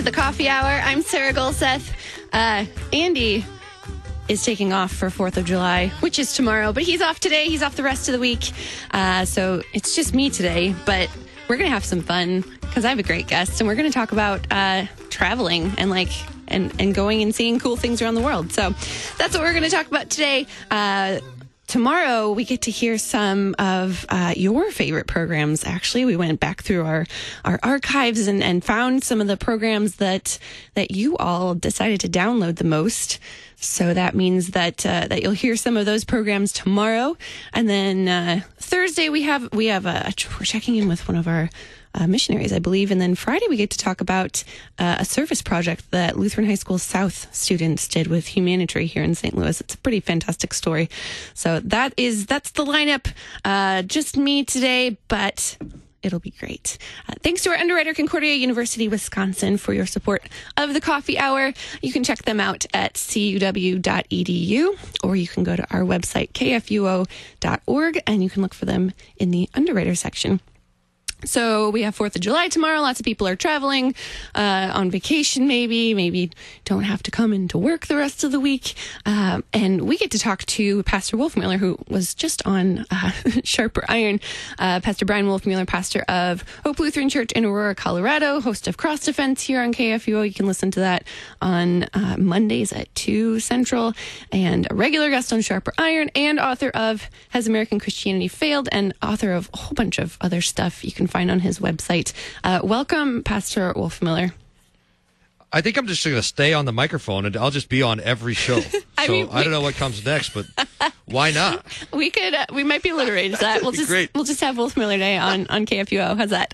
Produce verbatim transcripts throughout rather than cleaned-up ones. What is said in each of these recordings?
the Coffee Hour. I'm Sarah Gulseth. Uh, Andy is taking off for fourth of July, which is tomorrow, but he's off today. He's off the rest of the week. Uh, so it's just me today, but we're going to have some fun because I have a great guest, and we're going to talk about uh, traveling and like and, and going and seeing cool things around the world. So that's what we're going to talk about today. Uh, Tomorrow, we get to hear some of uh, your favorite programs. Actually, we went back through our, our archives and, and found some of the programs that that you all decided to download the most. So that means that uh, that you'll hear some of those programs tomorrow. And then uh, Thursday, we have we have a, we're checking in with one of our Uh, missionaries, I believe. And then Friday, we get to talk about uh, a service project that Lutheran High School South students did with Humanitary here in Saint Louis. It's a pretty fantastic story. So that is, that's the lineup. Uh, just me today, but it'll be great. Uh, thanks to our underwriter, Concordia University, Wisconsin, for your support of the Coffee Hour. You can check them out at c u w dot e d u, or you can go to our website, k f u o dot org, and you can look for them in the underwriter section. So we have fourth of July tomorrow. Lots of people are traveling, uh, on vacation maybe, maybe don't have to come into work the rest of the week. Um, and we get to talk to Pastor Wolfmueller, who was just on uh, Sharper Iron. Uh, Pastor Brian Wolfmueller, pastor of Hope Lutheran Church in Aurora, Colorado, host of Cross Defense here on K F U O. You can listen to that on uh, Mondays at two Central, and a regular guest on Sharper Iron, and author of Has American Christianity Failed? And author of a whole bunch of other stuff you can find on his website. Uh, welcome, Pastor Wolfmueller. I think I'm just going to stay on the microphone and I'll just be on every show. I so mean, I don't know what comes next, but why not? We could, uh, we might be alliterated to that. We'll just, great. we'll just have Wolfmueller Day on, on K F U O. How's that?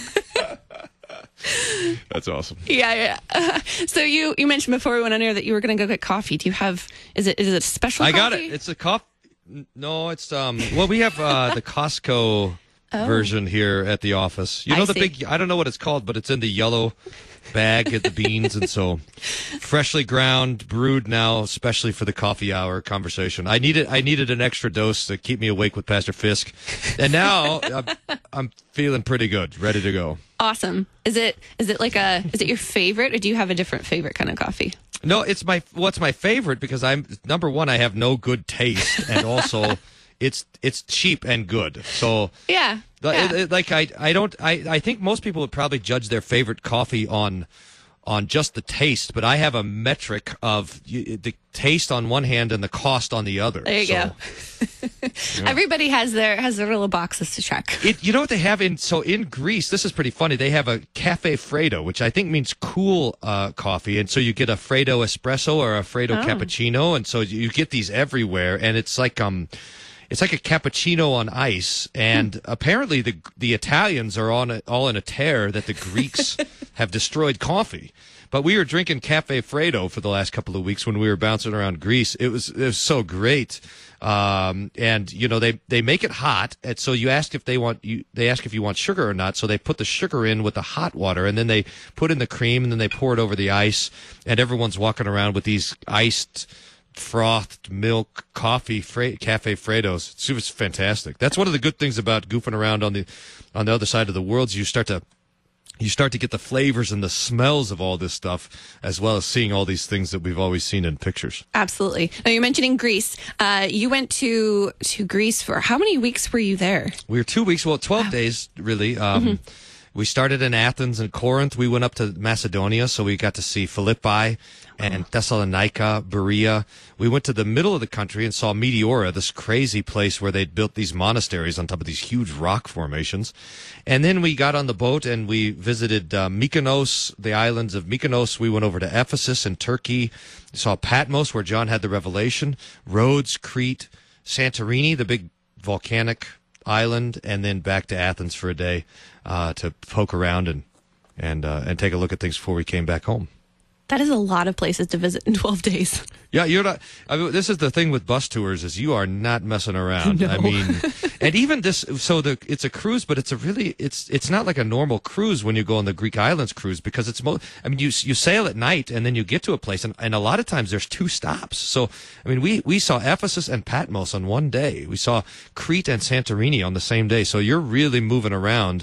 That's awesome. Yeah, yeah. Uh, so you, you mentioned before we went on air that you were going to go get coffee. Do you have, is it, is it a special I coffee? got it. It's a coffee. No, it's, um, well, we have uh, the Costco Oh. version here at the office. You know, I the see. big, I don't know what it's called, but it's in the yellow bag at the beans. And so freshly ground, brewed now, especially for the coffee hour conversation. I needed, I needed an extra dose to keep me awake with Pastor Fisk. And now I'm, I'm feeling pretty good, ready to go. Awesome. Is it, is it like a, is it your favorite, or do you have a different favorite kind of coffee? No, it's my, what's my favorite, because I'm, number one, I have no good taste. And also, It's it's cheap and good. So yeah, yeah. It, it, like I I don't I, I think most people would probably judge their favorite coffee on on just the taste, but I have a metric of the taste on one hand and the cost on the other. There you so, go. Yeah. Everybody has their has their little boxes to check. It, you know what they have in so in Greece? This is pretty funny. They have a Cafe Freddo, which I think means cool uh, coffee, and so you get a Freddo espresso or a Freddo oh. cappuccino, and so you get these everywhere, and it's like um. It's like a cappuccino on ice, and hmm. apparently the the Italians are on a, all in a tear that the Greeks have destroyed coffee. But we were drinking Cafe Freddo for the last couple of weeks when we were bouncing around Greece. It was it was so great, um, and you know they, they make it hot, and so you ask if they want you they ask if you want sugar or not. So they put the sugar in with the hot water, and then they put in the cream, and then they pour it over the ice, and everyone's walking around with these iced, frothed milk coffee Fre- Cafe Freddos. It was fantastic. That's one of the good things about goofing around on the on the other side of the world. Is you start to you start to get the flavors and the smells of all this stuff, as well as seeing all these things that we've always seen in pictures. Absolutely. Now, you're mentioning Greece. Uh, you went to to Greece for how many weeks were you there? We were two weeks. Well, twelve wow. days really. Um, mm-hmm. We started in Athens and Corinth. We went up to Macedonia, so we got to see Philippi and Thessalonica, Berea. We went to the middle of the country and saw Meteora, this crazy place where they'd built these monasteries on top of these huge rock formations. And then we got on the boat and we visited uh, Mykonos, the islands of Mykonos. We went over to Ephesus in Turkey. We saw Patmos, where John had the revelation, Rhodes, Crete, Santorini, the big volcanic island, and then back to Athens for a day uh, to poke around and and uh, and take a look at things before we came back home. That is a lot of places to visit in twelve days. Yeah, you're not. I mean, this is the thing with bus tours: is you are not messing around. No. I mean, and even this. So the it's a cruise, but it's a really it's it's not like a normal cruise when you go on the Greek islands cruise, because it's mo- I mean, you you sail at night and then you get to a place, and, and a lot of times there's two stops. So I mean, we we saw Ephesus and Patmos on one day. We saw Crete and Santorini on the same day. So you're really moving around.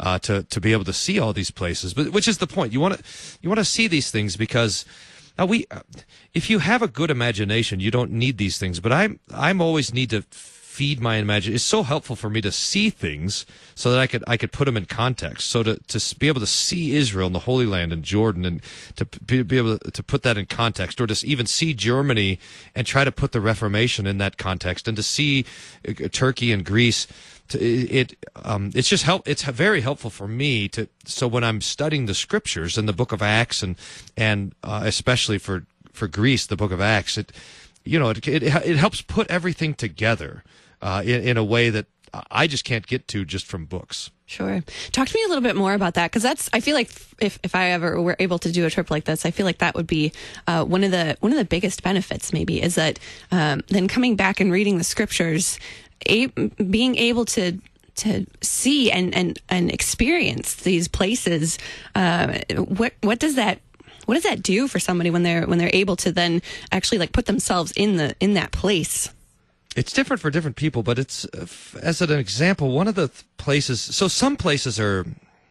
uh, to to be able to see all these places. But which is the point? You want to you want to see these things because now we, if you have a good imagination, you don't need these things. But I'm I'm always need to feed my imagination. It's so helpful for me to see things so that I could I could put them in context. So to to be able to see Israel and the Holy Land and Jordan, and to be, be able to, to put that in context, or to even see Germany and try to put the Reformation in that context, and to see uh, Turkey and Greece. To, it um, it's just help. It's very helpful for me to. So when I'm studying the scriptures in the Book of Acts, and and uh, especially for for Greece, the Book of Acts, it you know it it, it helps put everything together. Uh, in, in a way that I just can't get to just from books. Sure. Talk to me a little bit more about that, because that's, I feel like if, if I ever were able to do a trip like this, I feel like that would be uh, one of the one of the biggest benefits maybe, is that um, then coming back and reading the scriptures, a, being able to to see and, and, and experience these places, uh, what what does that what does that do for somebody when they're when they're able to then actually like put themselves in the in that place? It's different for different people, but it's, uh, as an example, one of the th- places, so some places are,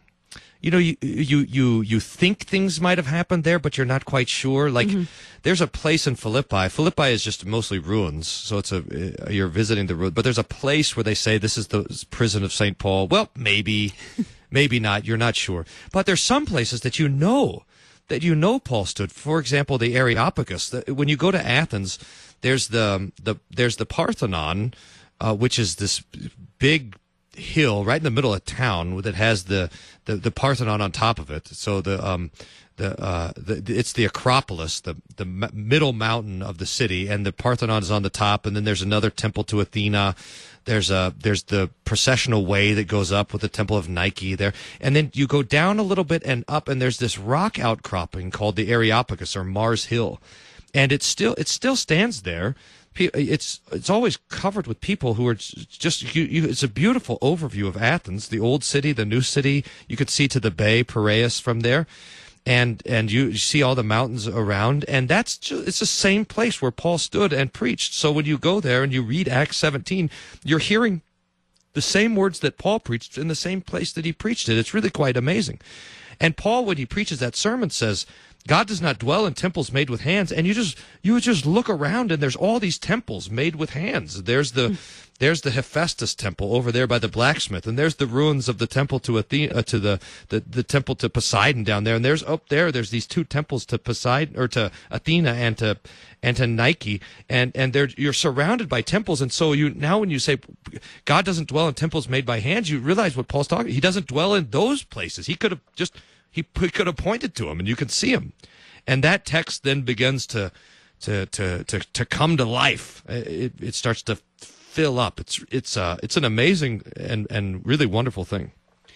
you know, you, you, you, you think things might have happened there, but you're not quite sure. Like, mm-hmm. There's a place in Philippi. Philippi is just mostly ruins, so it's a, uh, you're visiting the ruins, but there's a place where they say this is the prison of Saint Paul. Well, maybe, maybe not, you're not sure. But there's some places that you know, that you know Paul stood. For example, the Areopagus. The, when you go to Athens, There's the the there's the Parthenon, uh, which is this big hill right in the middle of town that has the, the, the Parthenon on top of it. So the um the uh the, it's the Acropolis, the the middle mountain of the city, and the Parthenon is on the top. And then there's another temple to Athena. There's a there's the processional way that goes up with the temple of Nike there, and then you go down a little bit and up, and there's this rock outcropping called the Areopagus, or Mars Hill. And it still it still stands there. It's it's always covered with people who are just you, you. It's a beautiful overview of Athens, the old city, the new city. You could see to the bay, Piraeus, from there, and and you see all the mountains around. And that's just, it's the same place where Paul stood and preached. So when you go there and you read Acts seventeen, you're hearing the same words that Paul preached in the same place that he preached it. It's really quite amazing. And Paul, when he preaches that sermon, says, God does not dwell in temples made with hands. And you just you just look around, and there's all these temples made with hands. There's the mm. there's the Hephaestus temple over there by the blacksmith, and there's the ruins of the temple to Athena, uh, to the, the the temple to Poseidon down there. And there's up there, there's these two temples to Poseidon, or to Athena, and to and to Nike, and and they're you're surrounded by temples. And so you now when you say God doesn't dwell in temples made by hands, you realize what Paul's talking. He doesn't dwell in those places. He could have just He could have pointed to him, and you could see him, and that text then begins to to to to, to come to life. It, it starts to fill up. It's it's uh it's an amazing and and really wonderful thing.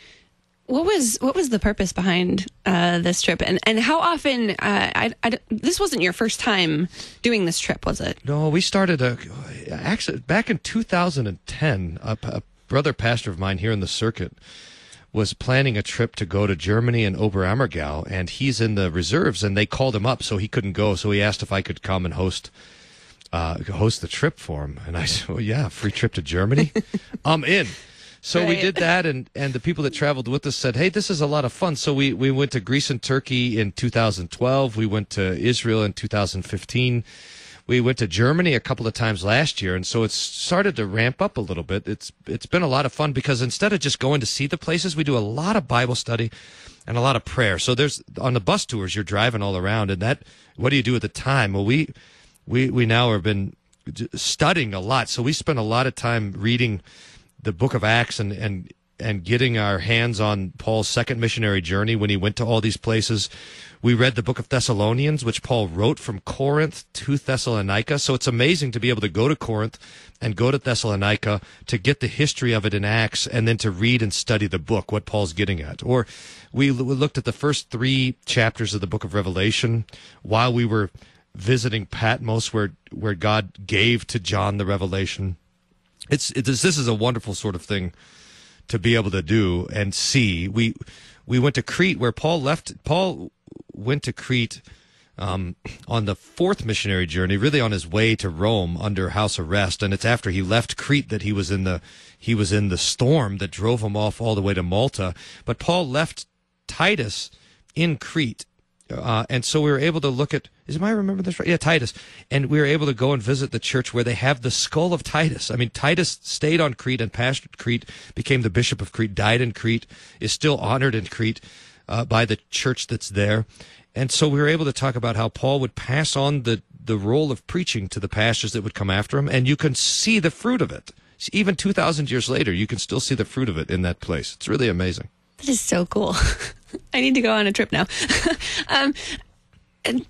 What was what was the purpose behind uh, this trip, and and how often? Uh, I, I this wasn't your first time doing this trip, was it? No, we started a, actually back in two thousand ten. A, a brother pastor of mine here in the circuit was planning a trip to go to Germany and Oberammergau, and he's in the reserves, and they called him up, so he couldn't go. So he asked if I could come and host uh, host the trip for him. And I said, well, yeah, free trip to Germany? I'm in. So right. We did that, and, and the people that traveled with us said, hey, this is a lot of fun. So we, we went to Greece and Turkey in two thousand twelve. We went to Israel in two thousand fifteen. We went to Germany a couple of times last year, and so it's started to ramp up a little bit. It's it's been a lot of fun because instead of just going to see the places, we do a lot of Bible study and a lot of prayer. So there's on the bus tours, you're driving all around, and that what do you do at the time? Well, we we we now have been studying a lot, so we spend a lot of time reading the Book of Acts and and and getting our hands on Paul's second missionary journey when he went to all these places. We read the book of Thessalonians, which Paul wrote from Corinth to Thessalonica. So it's amazing to be able to go to Corinth and go to Thessalonica to get the history of it in Acts, and then to read and study the book, what Paul's getting at. Or we looked at the first three chapters of the book of Revelation while we were visiting Patmos, where, where God gave to John the revelation. It's, it's this is a wonderful sort of thing to be able to do and see. We we went to Crete, where Paul left. Paul went to Crete um, on the fourth missionary journey, really on his way to Rome under house arrest. And it's after he left Crete that he was in the he was in the storm that drove him off all the way to Malta. But Paul left Titus in Crete. Uh, and so we were able to look at, is am I remember this right? Yeah, Titus. And we were able to go and visit the church where they have the skull of Titus. I mean, Titus stayed on Crete and pastored Crete, became the bishop of Crete, died in Crete, is still honored in Crete uh, by the church that's there. And so we were able to talk about how Paul would pass on the, the role of preaching to the pastors that would come after him, and you can see the fruit of it. Even two thousand years later, you can still see the fruit of it in that place. It's really amazing. That is so cool. I need to go on a trip now. um, and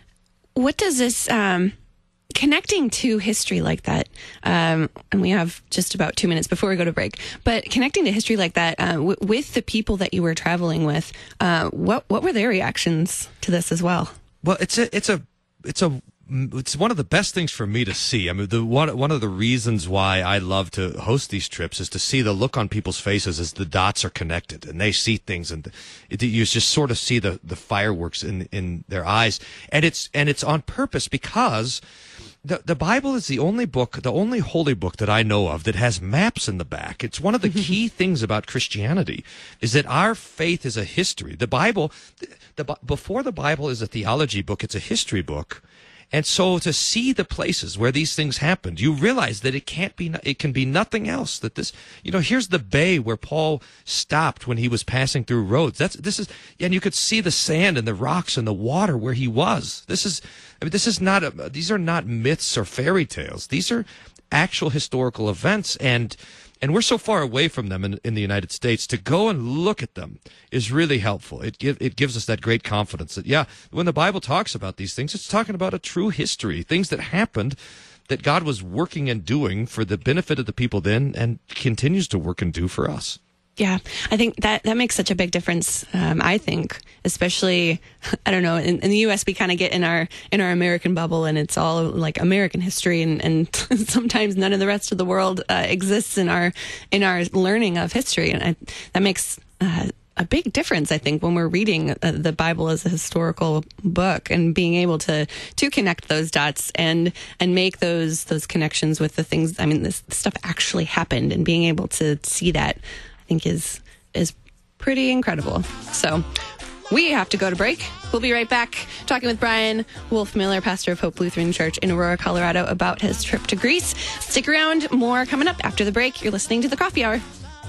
what does this, um, connecting to history like that, um, and we have just about two minutes before we go to break, but connecting to history like that uh, w- with the people that you were traveling with, uh, what what were their reactions to this as well? Well, it's a, it's a, it's a, it's one of the best things for me to see. I mean, the one one of the reasons why I love to host these trips is to see the look on people's faces as the dots are connected and they see things, and it, you just sort of see the, the fireworks in in their eyes, and it's and it's on purpose because the the Bible is the only book, the only holy book that I know of that has maps in the back. It's one of the key things about Christianity is that our faith is a history. The Bible, the, the before the Bible is a theology book, it's a history book. And so to see the places where these things happened, you realize that it can't be, it can be nothing else. That this, you know, here's the bay where Paul stopped when he was passing through Rhodes. That's, this is, and you could see the sand and the rocks and the water where he was. This is, I mean, this is not, a, these are not myths or fairy tales. These are actual historical events. And, and we're so far away from them in, in the United States. To go and look at them is really helpful. It give, it gives us that great confidence that, yeah, when the Bible talks about these things, it's talking about a true history, things that happened that God was working and doing for the benefit of the people then and continues to work and do for us. Yeah, I think that, that makes such a big difference. Um, I think, especially, I don't know, in, in the U S we kind of get in our in our American bubble, and it's all like American history, and, and sometimes none of the rest of the world uh, exists in our in our learning of history, and I, that makes uh, a big difference. I think when we're reading uh, the Bible as a historical book and being able to to connect those dots and and make those those connections with the things. I mean, this, this stuff actually happened, and being able to see that, I think is is pretty incredible. So we have to go to break. We'll be right back talking with Brian Wolfmueller, pastor of Hope Lutheran Church in Aurora, Colorado, about his trip to Greece. Stick around. More coming up after the break. You're listening to The Coffee Hour.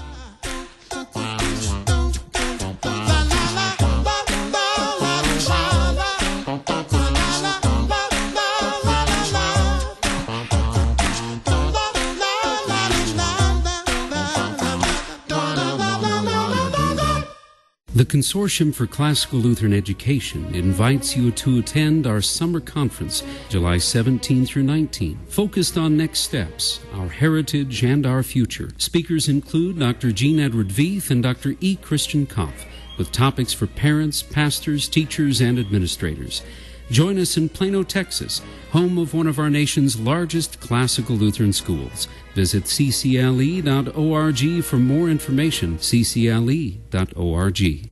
The Consortium for Classical Lutheran Education invites you to attend our summer conference, July seventeenth through nineteenth, focused on next steps, our heritage, and our future. Speakers include Doctor Jean Edward Veith and Doctor E. Christian Kopf, with topics for parents, pastors, teachers, and administrators. Join us in Plano, Texas, home of one of our nation's largest classical Lutheran schools. Visit c c l e dot org for more information, c c l e dot org.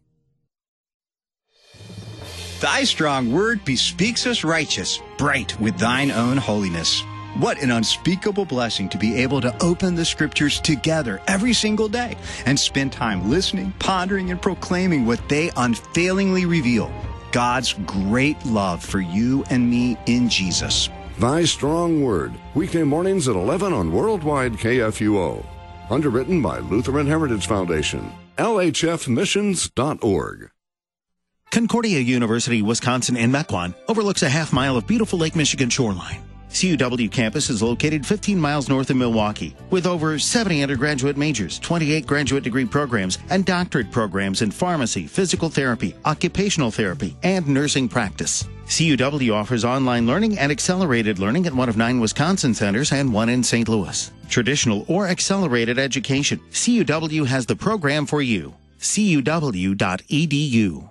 Thy strong word bespeaks us righteous, bright with thine own holiness. What an unspeakable blessing to be able to open the Scriptures together every single day and spend time listening, pondering, and proclaiming what they unfailingly reveal. God's great love for you and me in Jesus. Thy Strong Word, weekday mornings at eleven on Worldwide K F U O. Underwritten by Lutheran Heritage Foundation, L H F missions dot org. Concordia University, Wisconsin in Mequon overlooks a half mile of beautiful Lake Michigan shoreline. C U W campus is located fifteen miles north of Milwaukee, with over seventy undergraduate majors, twenty-eight graduate degree programs, and doctorate programs in pharmacy, physical therapy, occupational therapy, and nursing practice. C U W offers online learning and accelerated learning at one of nine Wisconsin centers and one in Saint Louis. Traditional or accelerated education. C U W has the program for you. C U W dot e d u.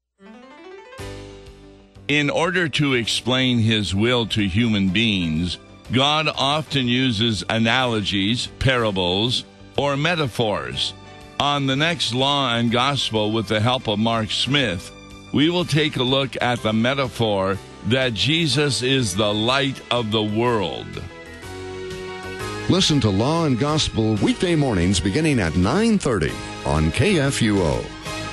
In order to explain His will to human beings, God often uses analogies, parables, or metaphors. On the next Law and Gospel, with the help of Mark Smith, we will take a look at the metaphor that Jesus is the light of the world. Listen to Law and Gospel weekday mornings beginning at nine thirty on K F U O.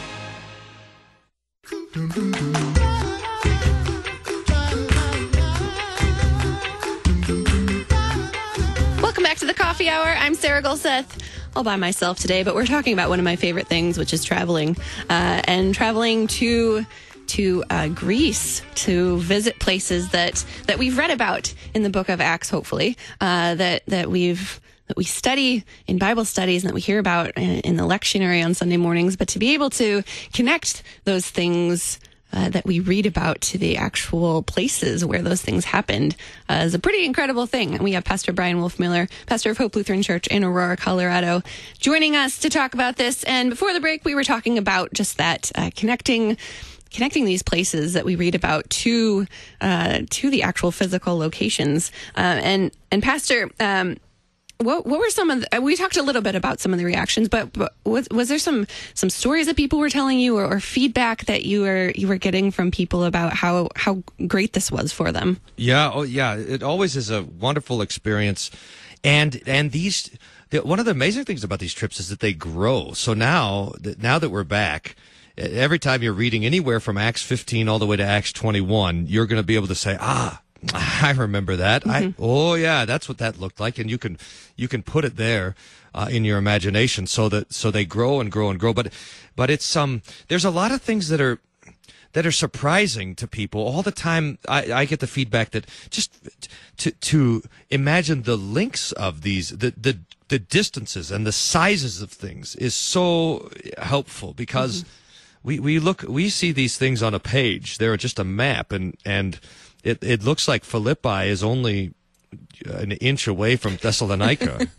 Welcome back to the Coffee Hour. I'm Sarah Gulseth. All by myself today, but we're talking about one of my favorite things, which is traveling, uh, and traveling to to uh, Greece to visit places that that we've read about in the book of Acts, hopefully, uh, that that we've that we study in Bible studies and that we hear about in, in the lectionary on Sunday mornings. But to be able to connect those things Uh, that we read about to the actual places where those things happened uh, is a pretty incredible thing. And we have Pastor Brian Wolfmiller, pastor of Hope Lutheran Church in Aurora, Colorado, joining us to talk about this. And before the break, we were talking about just that, uh, connecting connecting these places that we read about to uh, to the actual physical locations. Uh, and, and Pastor, um, What what were some of the, we talked a little bit about some of the reactions, but, but was was there some some stories that people were telling you, or, or feedback that you were you were getting from people about how how great this was for them? Yeah, oh yeah, it always is a wonderful experience, and and these the, one of the amazing things about these trips is that they grow. So now that now that we're back, every time you're reading anywhere from Acts fifteen all the way to Acts twenty-one, you're going to be able to say, ah, I remember that. Mm-hmm. I oh yeah, that's what that looked like, and you can you can put it there uh, in your imagination, so that so they grow and grow and grow. But but it's um there's a lot of things that are that are surprising to people all the time. I, I get the feedback that just to to imagine the lengths of these the the the distances and the sizes of things is so helpful, because mm-hmm. we we look we see these things on a page. They're just a map, and and. It it looks like Philippi is only an inch away from Thessalonica.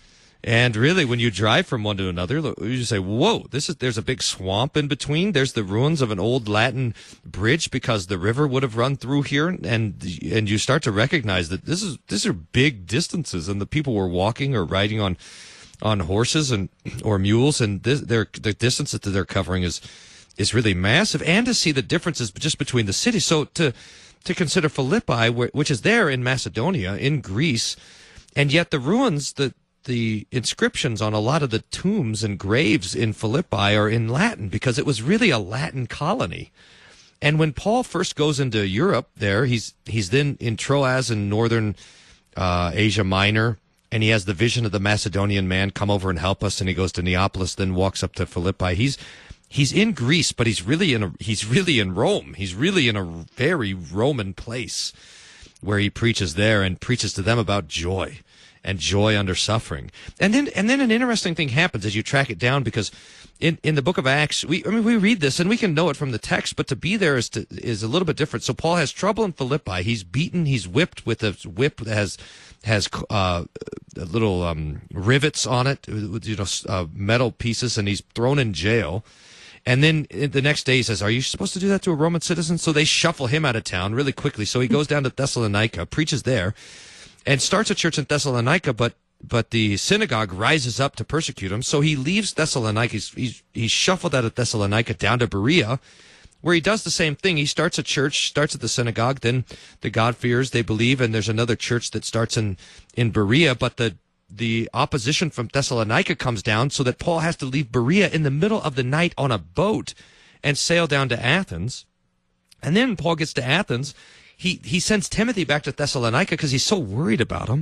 And really, when you drive from one to another, you just say, whoa, this is there's a big swamp in between. There's the ruins of an old Latin bridge because the river would have run through here. And and you start to recognize that this is these are big distances, and the people were walking or riding on on horses and or mules, and this, their the distance that they're covering is is really massive. And to see the differences just between the cities. So to to consider Philippi, which is there in Macedonia, in Greece, and yet the ruins, the the inscriptions on a lot of the tombs and graves in Philippi are in Latin, because it was really a Latin colony. And when Paul first goes into Europe there, he's he's then in Troas in northern uh, Asia Minor, and he has the vision of the Macedonian man, come over and help us, and he goes to Neapolis, then walks up to Philippi. He's He's in Greece, but he's really in a, he's really in Rome. He's really in a very Roman place where he preaches there and preaches to them about joy and joy under suffering. And then and then an interesting thing happens as you track it down, because in, in the book of Acts, we I mean we read this and we can know it from the text, but to be there is to, is a little bit different. So Paul has trouble in Philippi. He's beaten. He's whipped with a whip that has has uh, little um, rivets on it, you know, uh, metal pieces, and he's thrown in jail. And then the next day he says, are you supposed to do that to a Roman citizen? So they shuffle him out of town really quickly. So he goes down to Thessalonica, preaches there, and starts a church in Thessalonica, but but the synagogue rises up to persecute him. So he leaves Thessalonica. He's, he's, he's shuffled out of Thessalonica down to Berea, where he does the same thing. He starts a church, starts at the synagogue, then the God-fearers, they believe, and there's another church that starts in, in Berea, but the The opposition from Thessalonica comes down, so that Paul has to leave Berea in the middle of the night on a boat and sail down to Athens. And then Paul gets to Athens. He he sends Timothy back to Thessalonica because he's so worried about him.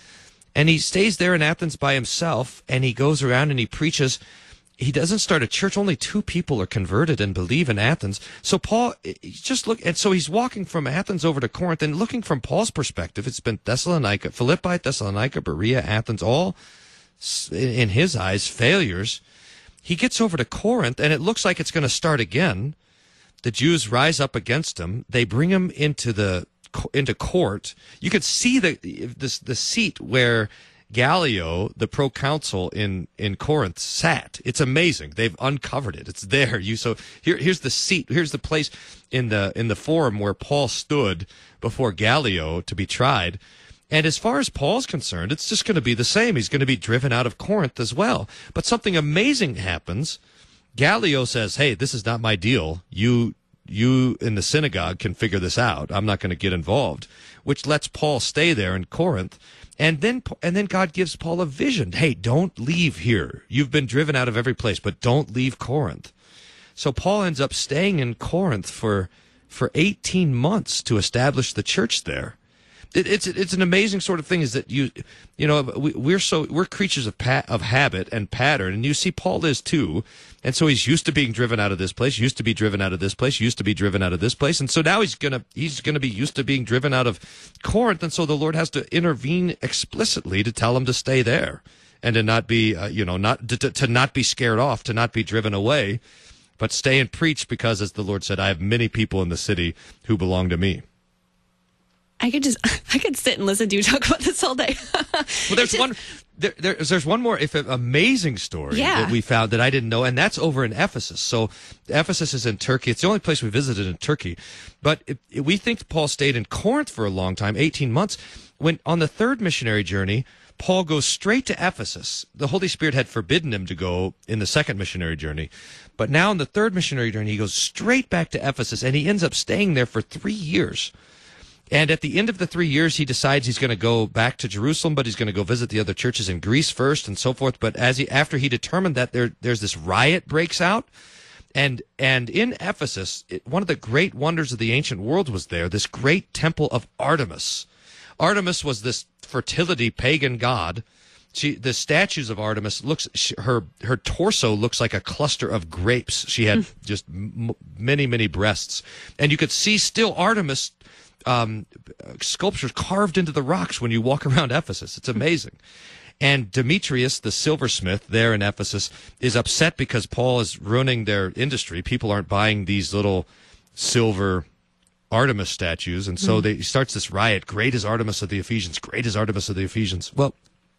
And he stays there in Athens by himself, and he goes around and he preaches. He doesn't start a church. Only two people are converted and believe in Athens. So Paul, just look, and so he's walking from Athens over to Corinth, and looking from Paul's perspective, it's been Thessalonica, Philippi, Thessalonica, Berea, Athens, all, in his eyes, failures. He gets over to Corinth, and it looks like it's going to start again. The Jews rise up against him. They bring him into the into court. You could see the the, the seat where Gallio, the proconsul in, in Corinth, sat. It's amazing. They've uncovered it. It's there. You so here here's the seat. Here's the place in the in the forum where Paul stood before Gallio to be tried. And as far as Paul's concerned, it's just going to be the same. He's going to be driven out of Corinth as well. But something amazing happens. Gallio says, "Hey, this is not my deal. You you in the synagogue can figure this out. I'm not going to get involved, which lets Paul stay there in Corinth. And then, and then God gives Paul a vision. Hey, don't leave here. You've been driven out of every place, but don't leave Corinth. So Paul ends up staying in Corinth for, for eighteen months to establish the church there. It, it's it's an amazing sort of thing. Is that you, you know, we, we're so we're creatures of pa- of habit and pattern, and you see Paul is too, and so he's used to being driven out of this place, used to be driven out of this place, used to be driven out of this place, and so now he's gonna he's gonna be used to being driven out of Corinth, and so the Lord has to intervene explicitly to tell him to stay there and to not be, uh, you know, not to, to not be scared off, to not be driven away, but stay and preach because, as the Lord said, I have many people in the city who belong to me. I could just, I could sit and listen to you talk about this all day. Well, there's just, one, there, there's, there's one more if amazing story yeah. that we found that I didn't know, and that's over in Ephesus. So Ephesus is in Turkey. It's the only place we visited in Turkey. But it, it, we think Paul stayed in Corinth for a long time, eighteen months. When on the third missionary journey, Paul goes straight to Ephesus. The Holy Spirit had forbidden him to go in the second missionary journey. But now in the third missionary journey, he goes straight back to Ephesus, and he ends up staying there for three years. And at the end of the three years, he decides he's going to go back to Jerusalem, but he's going to go visit the other churches in Greece first and so forth. But as he, after he determined that there, there's this riot breaks out, and and in Ephesus, it, one of the great wonders of the ancient world was there, this great temple of Artemis. Artemis was this fertility pagan god. She, the statues of Artemis looks she, her her torso looks like a cluster of grapes. She had just m- many many breasts, and you could see still Artemis. Um, sculptures carved into the rocks when you walk around Ephesus. It's amazing. And Demetrius, the silversmith there in Ephesus, is upset because Paul is ruining their industry. People aren't buying these little silver Artemis statues, and so mm. they, he starts this riot. Great is Artemis of the Ephesians. Great is Artemis of the Ephesians. Well,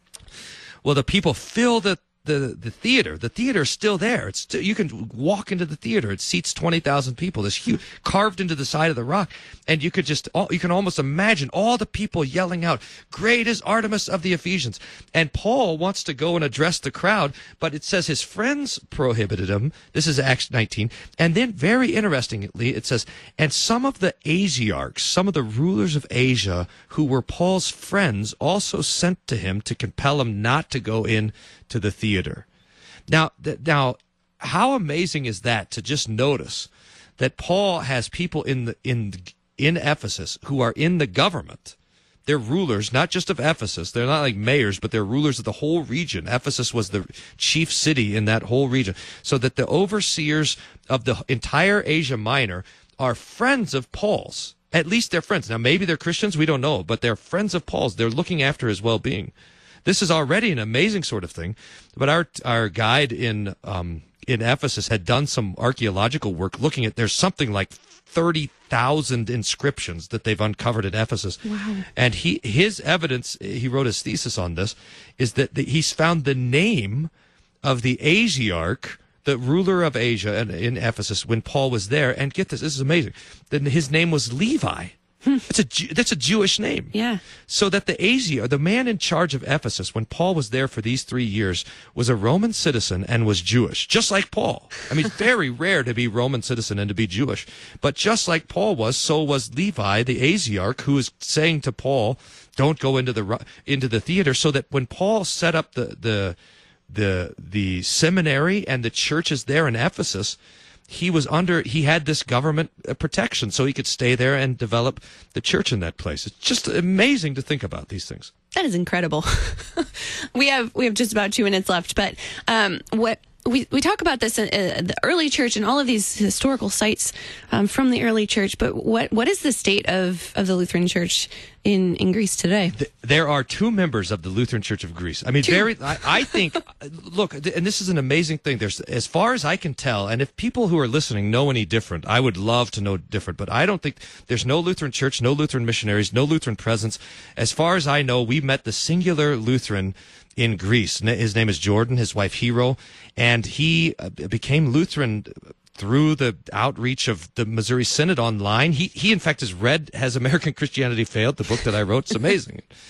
well, the people fill the The, the theater. The theater is still there. It's still, you can walk into the theater. It seats twenty thousand people. This huge, carved into the side of the rock, and you could just, you can almost imagine all the people yelling out, "Great is Artemis of the Ephesians!" And Paul wants to go and address the crowd, but it says his friends prohibited him. This is Acts nineteen, and then very interestingly, it says, and some of the Asiarchs, some of the rulers of Asia, who were Paul's friends, also sent to him to compel him not to go in to the theater. Now, th- now, how amazing is that to just notice that Paul has people in the in in Ephesus who are in the government. They're rulers, not just of Ephesus. They're not like mayors, but they're rulers of the whole region. Ephesus was the chief city in that whole region. So that the overseers of the entire Asia Minor are friends of Paul's. At least they're friends. Now, maybe they're Christians, we don't know, but they're friends of Paul's. They're looking after his well-being. This is already an amazing sort of thing, but our our guide in um, in Ephesus had done some archaeological work looking at, there's something like thirty thousand inscriptions that they've uncovered at Ephesus. Wow. And he his evidence, he wrote his thesis on this, is that the, he's found the name of the Asiarch, the ruler of Asia in, in Ephesus when Paul was there, and get this, this is amazing, then his name was Levi. That's a that's a Jewish name. Yeah. So that the Asiarch, the man in charge of Ephesus, when Paul was there for these three years, was a Roman citizen and was Jewish, just like Paul. I mean, it's very rare to be Roman citizen and to be Jewish. But just like Paul was, so was Levi, the Asiarch, who is saying to Paul, "Don't go into the into the theater." So that when Paul set up the the the the seminary and the churches there in Ephesus, he was under, he had this government protection, so he could stay there and develop the church in that place. It's just amazing to think about these things. That is incredible. we have we have just about two minutes left, but um, what we we talk about this in uh, the early church and all of these historical sites um, from the early church. But what what is the state of, of the Lutheran Church in, in Greece today? There are two members of the Lutheran Church of Greece. I mean, two. very. I, I think. Look, and this is an amazing thing. There's, as far as I can tell, and if people who are listening know any different, I would love to know different. But I don't think there's no Lutheran Church, no Lutheran missionaries, no Lutheran presence. As far as I know, we met the singular Lutheran in Greece. His name is Jordan, his wife Hero, and he became Lutheran through the outreach of the Missouri Synod online. He, he in fact, has read Has American Christianity Failed?, the book that I wrote. It's amazing.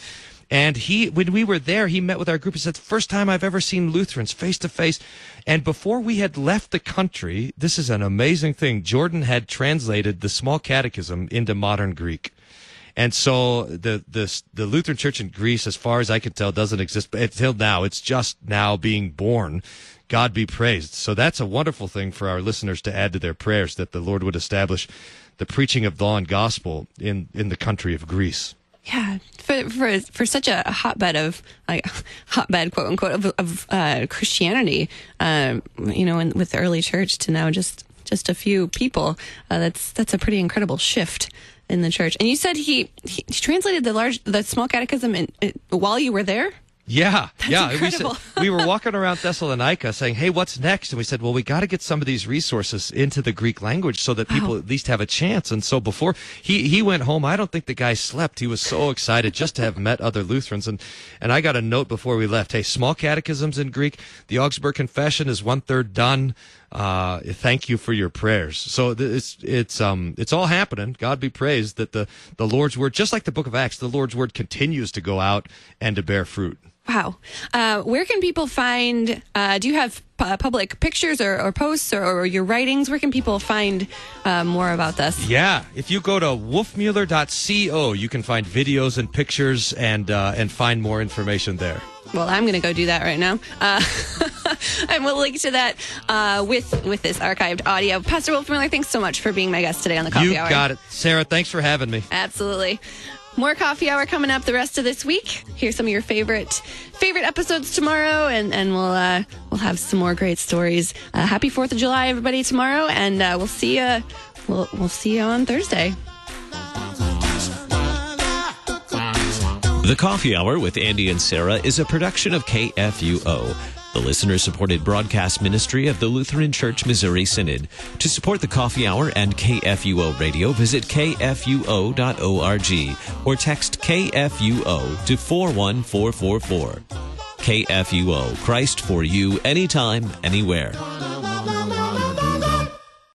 And he, when we were there, he met with our group. He said, first time I've ever seen Lutherans face to face. And before we had left the country, this is an amazing thing, Jordan had translated the Small Catechism into modern Greek. And so the, the the Lutheran Church in Greece, as far as I can tell, doesn't exist until now. It's just now being born. God be praised. So that's a wonderful thing for our listeners to add to their prayers, that the Lord would establish the preaching of the law and gospel in, in the country of Greece. Yeah, for for for such a hotbed of like hotbed quote unquote of, of uh, Christianity, um, you know, in, with the early church to now just just a few people. Uh, that's that's a pretty incredible shift in the church. And you said he he, he translated the large the Small Catechism in, in, while you were there. Yeah, That's yeah. incredible. We, said, we were walking around Thessalonica saying, hey, what's next? And we said, well, we got to get some of these resources into the Greek language so that people Wow. at least have a chance. And so before he, he went home, I don't think the guy slept. He was so excited just to have met other Lutherans. And, and I got a note before we left. Hey, Small Catechisms in Greek. The Augsburg Confession is one third done. Uh, thank you for your prayers. So th- it's, it's, um, it's all happening. God be praised that the, the Lord's word, just like the book of Acts, the Lord's word continues to go out and to bear fruit. Wow. Uh, where can people find, uh, do you have uh, public pictures or, or posts or, or your writings? Where can people find uh, more about this? Yeah, if you go to wolfmueller dot co, you can find videos and pictures and uh, and find more information there. Well, I'm going to go do that right now. Uh, and we'll link to that uh, with with this archived audio. Pastor Wolfmueller, thanks so much for being my guest today on the Coffee You Hour. got it. Sarah, thanks for having me. Absolutely. More Coffee Hour coming up the rest of this week. Here's some of your favorite favorite episodes tomorrow, and and we'll uh, we'll have some more great stories. Uh, happy Fourth of July, everybody! Tomorrow, and uh, we'll see you. We'll we'll see you on Thursday. The Coffee Hour with Andy and Sarah is a production of K F U O, the listener-supported broadcast ministry of the Lutheran Church Missouri Synod. To support the Coffee Hour and K F U O Radio, visit K F U O dot org or text K F U O to four one four four four. K F U O, Christ for you, anytime, anywhere.